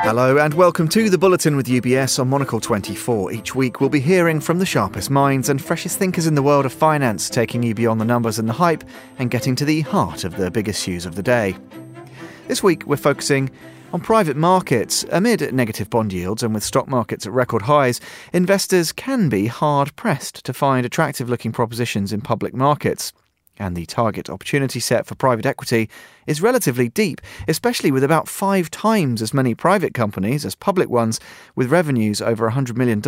Hello and welcome to The Bulletin with UBS on Monocle 24. Each week we'll be hearing from the sharpest minds and freshest thinkers in the world of finance, taking you beyond the numbers and the hype and getting to the heart of the big issues of the day. This week we're focusing on private markets. Amid negative bond yields and with stock markets at record highs, investors can be hard-pressed to find attractive-looking propositions in public markets. And the target opportunity set for private equity is relatively deep, especially with about 5 times as many private companies as public ones with revenues over $100 million.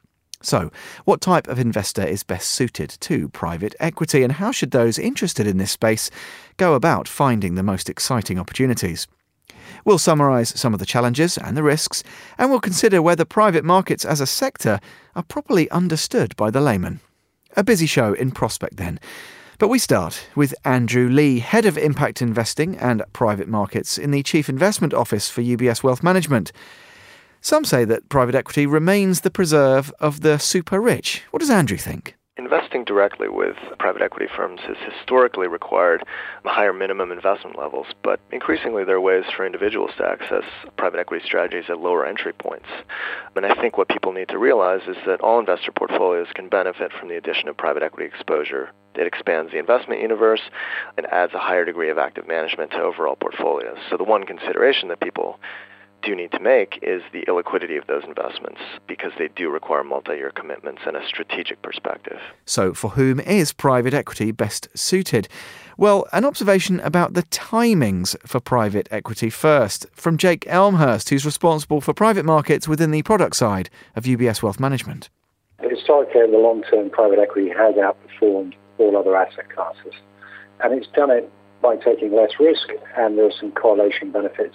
So, what type of investor is best suited to private equity, and how should those interested in this space go about finding the most exciting opportunities? We'll summarise some of the challenges and the risks, and we'll consider whether private markets as a sector are properly understood by the layman. A busy show in prospect then. But we start with Andrew Lee, Head of Impact Investing and Private Markets in the Chief Investment Office for UBS Wealth Management. Some say that private equity remains the preserve of the super rich. What does Andrew think? Investing directly with private equity firms has historically required higher minimum investment levels, but increasingly there are ways for individuals to access private equity strategies at lower entry points. And I think what people need to realize is that all investor portfolios can benefit from the addition of private equity exposure. It expands the investment universe and adds a higher degree of active management to overall portfolios. So the one consideration that people do need to make is the illiquidity of those investments, because they do require multi-year commitments and a strategic perspective. So for whom is private equity best suited? Well, an observation about the timings for private equity first, from Jake Elmhurst, who's responsible for private markets within the product side of UBS Wealth Management. Historically, in the long term, private equity has outperformed all other asset classes. And it's done it by taking less risk, and there are some correlation benefits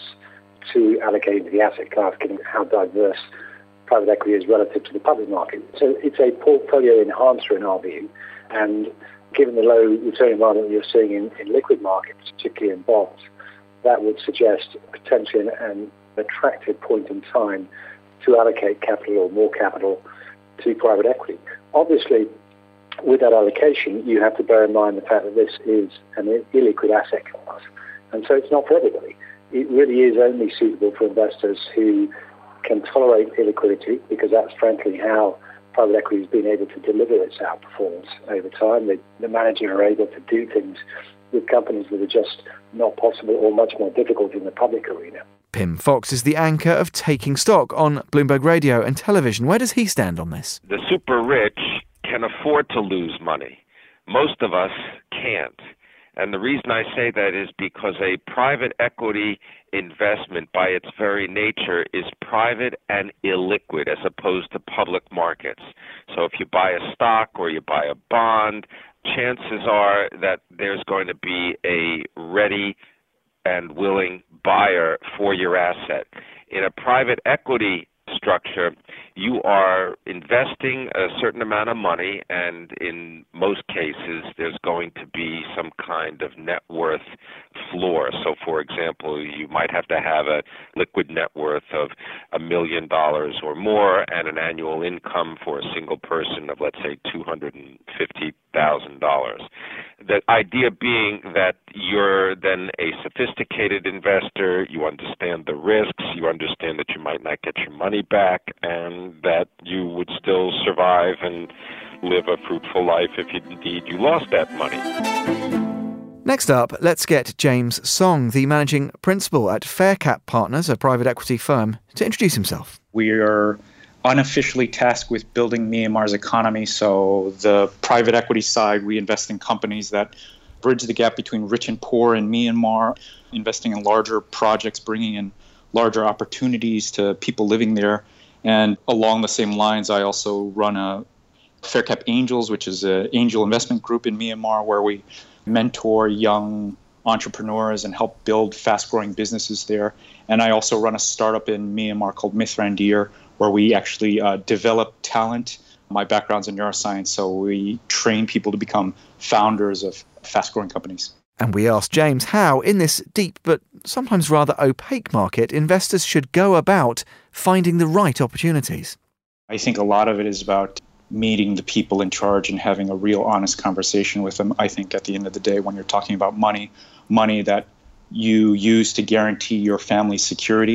to allocate to the asset class, given how diverse private equity is relative to the public market. So it's a portfolio enhancer in our view, and given the low return environment you're seeing in liquid markets, particularly in bonds, that would suggest potentially an attractive point in time to allocate capital or more capital to private equity. Obviously, with that allocation, you have to bear in mind the fact that this is an illiquid asset class, and so it's not for everybody. It really is only suitable for investors who can tolerate illiquidity, because that's frankly how private equity has been able to deliver its outperformance over time. The managers are able to do things with companies that are just not possible or much more difficult in the public arena. Pim Fox is the anchor of Taking Stock on Bloomberg Radio and Television. Where does he stand on this? The super rich can afford to lose money. Most of us can't. And the reason I say that is because a private equity investment by its very nature is private and illiquid as opposed to public markets. So if you buy a stock or you buy a bond, chances are that there's going to be a ready and willing buyer for your asset. In a private equity structure, you are investing a certain amount of money, and in most cases there's going to be some kind of net worth floor. So for example, you might have to have a liquid net worth of $1 million or more and an annual income for a single person of, let's say, $250,000. The idea being that you're then a sophisticated investor, you understand the risks, you understand that you might not get your money back, and that you would still survive and live a fruitful life if indeed you lost that money. Next up, let's get James Song, the managing principal at Faircap Partners, a private equity firm, to introduce himself. We are unofficially tasked with building Myanmar's economy. So the private equity side, we invest in companies that bridge the gap between rich and poor in Myanmar, investing in larger projects, bringing in larger opportunities to people living there. And along the same lines, I also run a Faircap Angels, which is an angel investment group in Myanmar, where we mentor young entrepreneurs and help build fast-growing businesses there. And I also run a startup in Myanmar called Mithrandir, where we actually develop talent. My background's in neuroscience, so we train people to become founders of fast-growing companies. And we asked James how, in this deep but sometimes rather opaque market, investors should go about finding the right opportunities. I think a lot of it is about meeting the people in charge and having a real honest conversation with them. I think at the end of the day, when you're talking about money that you use to guarantee your family's security,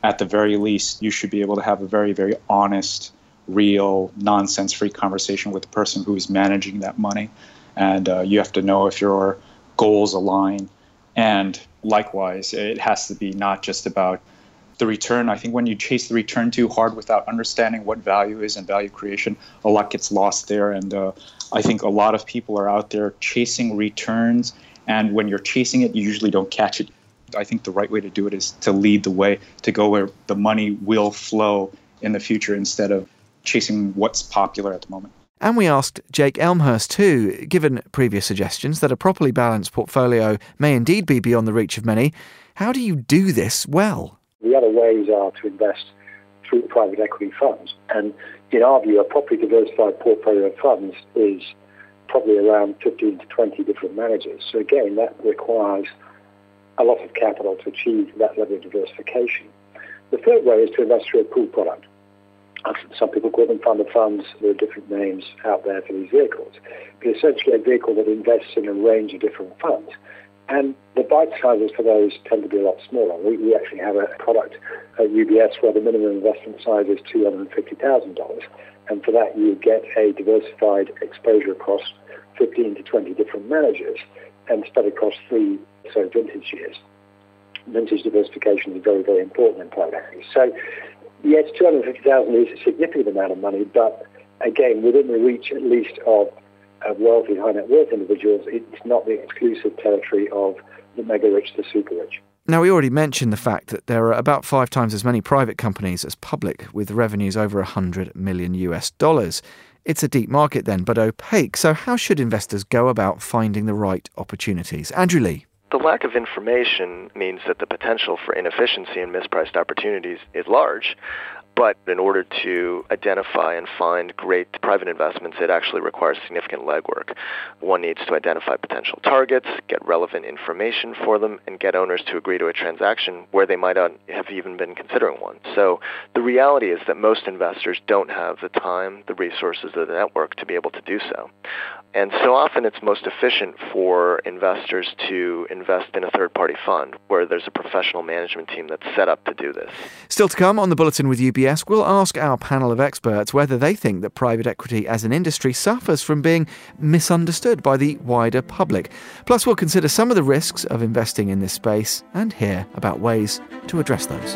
at the very least, you should be able to have a very, very honest, real, nonsense-free conversation with the person who is managing that money. And you have to know if your goals align. And likewise, it has to be not just about the return. I think when you chase the return too hard without understanding what value is and value creation, a lot gets lost there. And I think a lot of people are out there chasing returns. And when you're chasing it, you usually don't catch it. I think the right way to do it is to lead the way, to go where the money will flow in the future instead of chasing what's popular at the moment. And we asked Jake Elmhurst too, given previous suggestions that a properly balanced portfolio may indeed be beyond the reach of many, how do you do this well? The other ways are to invest through private equity funds. And in our view, a properly diversified portfolio of funds is probably around 15 to 20 different managers. So again, that requires a lot of capital to achieve that level of diversification. The third way is to invest through a pool product. Some people call them fund of funds. There are different names out there for these vehicles. But essentially a vehicle that invests in a range of different funds. And the bite sizes for those tend to be a lot smaller. We actually have a product at UBS where the minimum investment size is $250,000. And for that, you get a diversified exposure across 15 to 20 different managers and spread across three vintage years. Vintage diversification is very, very important in private equity. So, yes, $250,000 is a significant amount of money, but again, within the reach at least of wealthy, high net worth individuals, it's not the exclusive territory of the mega rich, the super rich. Now, we already mentioned the fact that there are about 5 times as many private companies as public, with revenues over $100 million US. It's a deep market then, but opaque. So how should investors go about finding the right opportunities? Andrew Lee. The lack of information means that the potential for inefficiency and mispriced opportunities is large. But in order to identify and find great private investments, it actually requires significant legwork. One needs to identify potential targets, get relevant information for them, and get owners to agree to a transaction where they might not have even been considering one. So the reality is that most investors don't have the time, the resources, or the network to be able to do so. And so often it's most efficient for investors to invest in a third-party fund where there's a professional management team that's set up to do this. Still to come on the Bulletin with UBS, we'll ask our panel of experts whether they think that private equity as an industry suffers from being misunderstood by the wider public. Plus, we'll consider some of the risks of investing in this space and hear about ways to address those.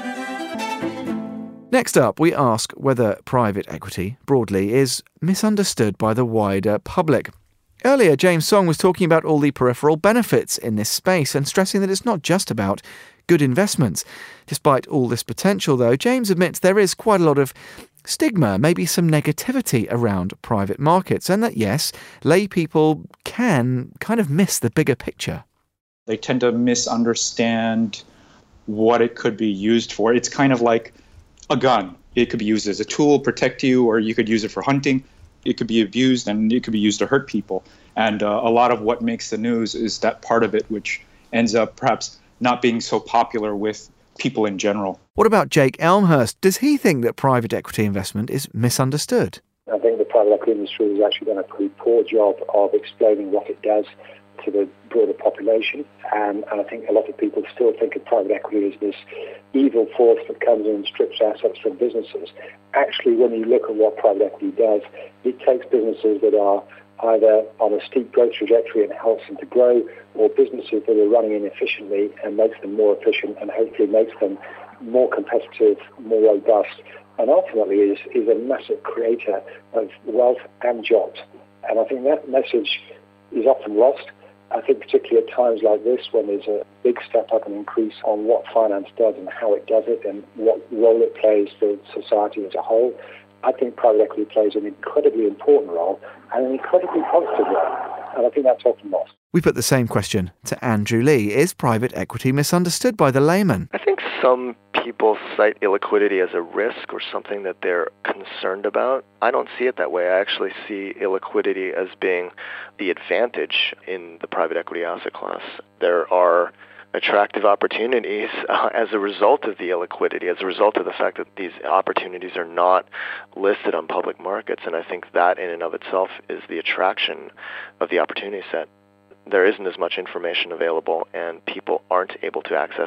Next up, we ask whether private equity, broadly, is misunderstood by the wider public. Earlier, James Song was talking about all the peripheral benefits in this space and stressing that it's not just about good investments. Despite all this potential, though, James admits there is quite a lot of stigma, maybe some negativity around private markets, and that, yes, lay people can kind of miss the bigger picture. They tend to misunderstand what it could be used for. It's kind of like a gun. It could be used as a tool, protect you, or you could use it for hunting. It could be abused, and it could be used to hurt people. And a lot of what makes the news is that part of it, which ends up perhaps not being so popular with people in general. What about Jake Elmhurst? Does he think that private equity investment is misunderstood? I think the private equity industry has actually done a pretty poor job of explaining what it does to the broader population. And I think a lot of people still think of private equity as this evil force that comes in and strips assets from businesses. Actually, when you look at what private equity does, it takes businesses that are either on a steep growth trajectory and helps them to grow, or businesses that are running inefficiently and makes them more efficient and hopefully makes them more competitive, more robust, and ultimately is a massive creator of wealth and jobs. And I think that message is often lost. I think particularly at times like this, when there's a big step up and increase on what finance does and how it does it and what role it plays for society as a whole, I think private equity plays an incredibly important role and an incredibly positive role. And I think that's often lost. We put the same question to Andrew Lee. Is private equity misunderstood by the layman? I think some people cite illiquidity as a risk or something that they're concerned about. I don't see it that way. I actually see illiquidity as being the advantage in the private equity asset class. There are attractive opportunities as a result of the illiquidity, as a result of the fact that these opportunities are not listed on public markets. And I think that in and of itself is the attraction of the opportunity set. There isn't as much information available, and people aren't able to access it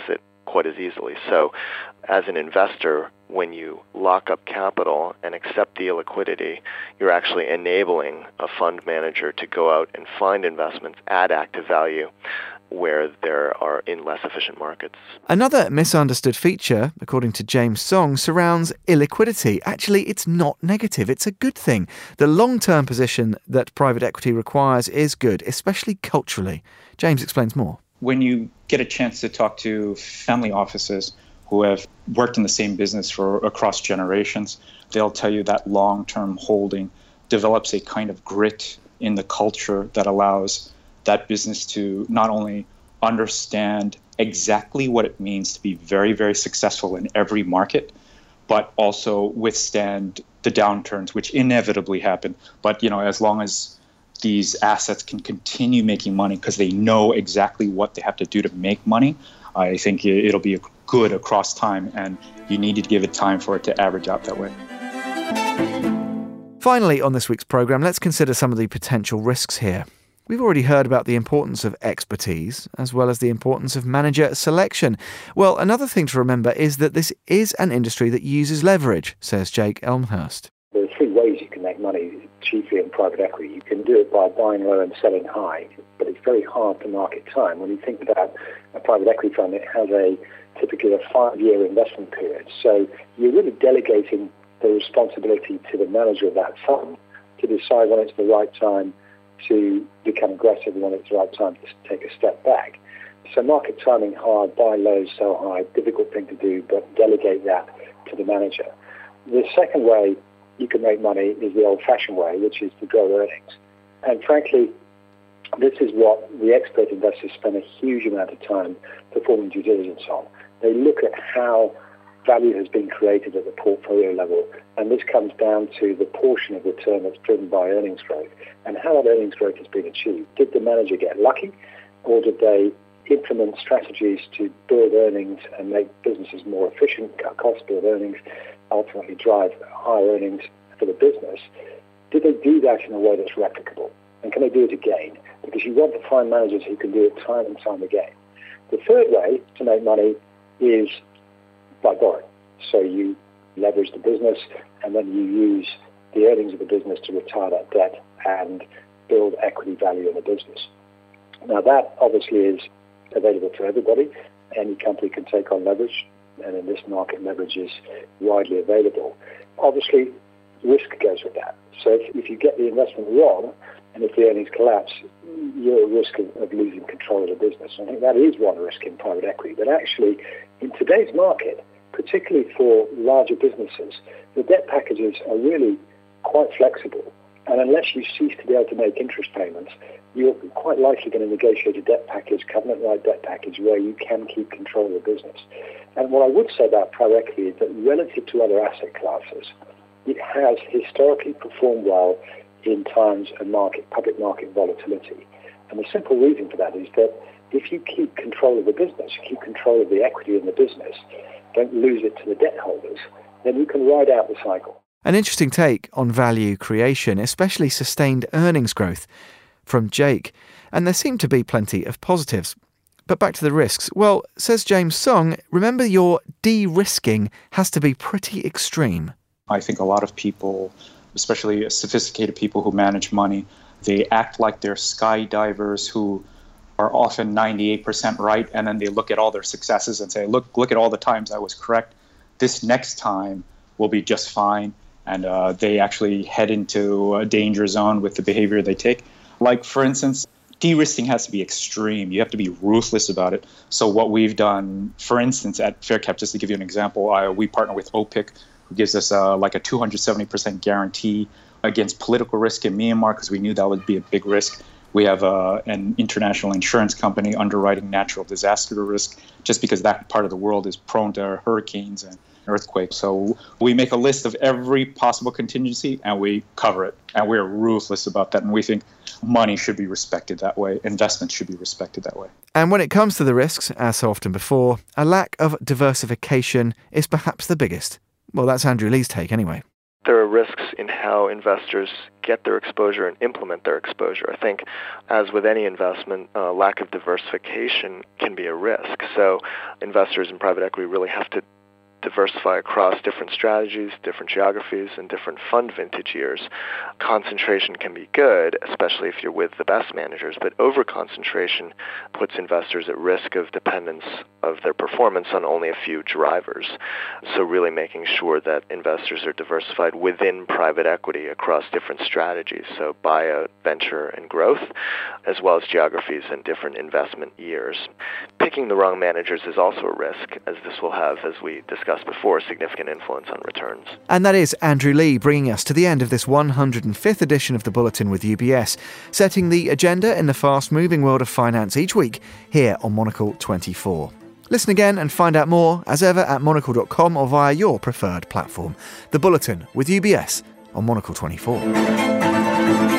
quite as easily. So as an investor, when you lock up capital and accept the illiquidity, you're actually enabling a fund manager to go out and find investments, add active value where there are in less efficient markets. Another misunderstood feature, according to James Song, surrounds illiquidity. Actually, it's not negative. It's a good thing. The long-term position that private equity requires is good, especially culturally. James explains more. When you get a chance to talk to family offices who have worked in the same business for across generations, they'll tell you that long-term holding develops a kind of grit in the culture that allows that business to not only understand exactly what it means to be very, very successful in every market, but also withstand the downturns, which inevitably happen. But, as long as these assets can continue making money because they know exactly what they have to do to make money, I think it'll be good across time, and you need to give it time for it to average out that way. Finally, on this week's programme, let's consider some of the potential risks here. We've already heard about the importance of expertise, as well as the importance of manager selection. Well, another thing to remember is that this is an industry that uses leverage, says Jake Elmhurst. There are three ways you can make money, chiefly in private equity. You can do it by buying low and selling high, but it's very hard to market time. When you think about a private equity fund, it has typically a 5-year investment period. So you're really delegating the responsibility to the manager of that fund to decide when it's the right time to become aggressive and when it's the right time to take a step back. So market timing hard, buy low, sell high, difficult thing to do, but delegate that to the manager. The second way you can make money is the old-fashioned way, which is to grow earnings. And frankly, this is what the expert investors spend a huge amount of time performing due diligence on. They look at how value has been created at the portfolio level, and this comes down to the portion of return that's driven by earnings growth and how that earnings growth has been achieved. Did the manager get lucky, or did they implement strategies to build earnings and make businesses more efficient, cut costs, build earnings, ultimately drive higher earnings for the business? Did they do that in a way that's replicable? And can they do it again? Because you want to find managers who can do it time and time again. The third way to make money is by borrowing. So you leverage the business and then you use the earnings of the business to retire that debt and build equity value in the business. Now that obviously is available to everybody. Any company can take on leverage, and in this market leverage is widely available. Obviously risk goes with that. So if you get the investment wrong and if the earnings collapse, you're at risk of losing control of the business. And I think that is one risk in private equity. But actually, in today's market, particularly for larger businesses, the debt packages are really quite flexible. And unless you cease to be able to make interest payments, you're quite likely going to negotiate a debt package, covenant-like debt package, where you can keep control of the business. And what I would say about private equity is that relative to other asset classes, it has historically performed well in times of public market volatility. And the simple reason for that is that if you keep control of the business, you keep control of the equity in the business, don't lose it to the debt holders, then you can ride out the cycle. An interesting take on value creation, especially sustained earnings growth, from Jake. And there seem to be plenty of positives. But back to the risks. Well, says James Song, remember your de-risking has to be pretty extreme. I think a lot of people, especially sophisticated people who manage money, they act like they're skydivers who are often 98% right, and then they look at all their successes and say, look at all the times I was correct. This next time will be just fine. And they actually head into a danger zone with the behavior they take. Like, for instance, de-risking has to be extreme. You have to be ruthless about it. So what we've done, for instance, at Faircap, just to give you an example, we partner with OPIC, who gives us like a 270% guarantee against political risk in Myanmar, because we knew that would be a big risk. We have an international insurance company underwriting natural disaster risk, just because that part of the world is prone to hurricanes and earthquakes. So we make a list of every possible contingency and we cover it. And we're ruthless about that. And we think money should be respected that way. Investments should be respected that way. And when it comes to the risks, as so often before, a lack of diversification is perhaps the biggest. Well, that's Andrew Lee's take anyway. There are risks in how investors get their exposure and implement their exposure. I think, as with any investment, lack of diversification can be a risk. So investors in private equity really have to diversify across different strategies, different geographies, and different fund vintage years. Concentration can be good, especially if you're with the best managers, but over-concentration puts investors at risk of dependence of their performance on only a few drivers. So really making sure that investors are diversified within private equity across different strategies, so buyout, venture, and growth, as well as geographies and different investment years. Picking the wrong managers is also a risk, as this will have, as we discussed before, significant influence on returns. And that is Andrew Lee bringing us to the end of this 105th edition of The Bulletin with UBS, setting the agenda in the fast-moving world of finance each week here on Monocle 24. Listen again and find out more, as ever, at monocle.com or via your preferred platform. The Bulletin with UBS on Monocle 24.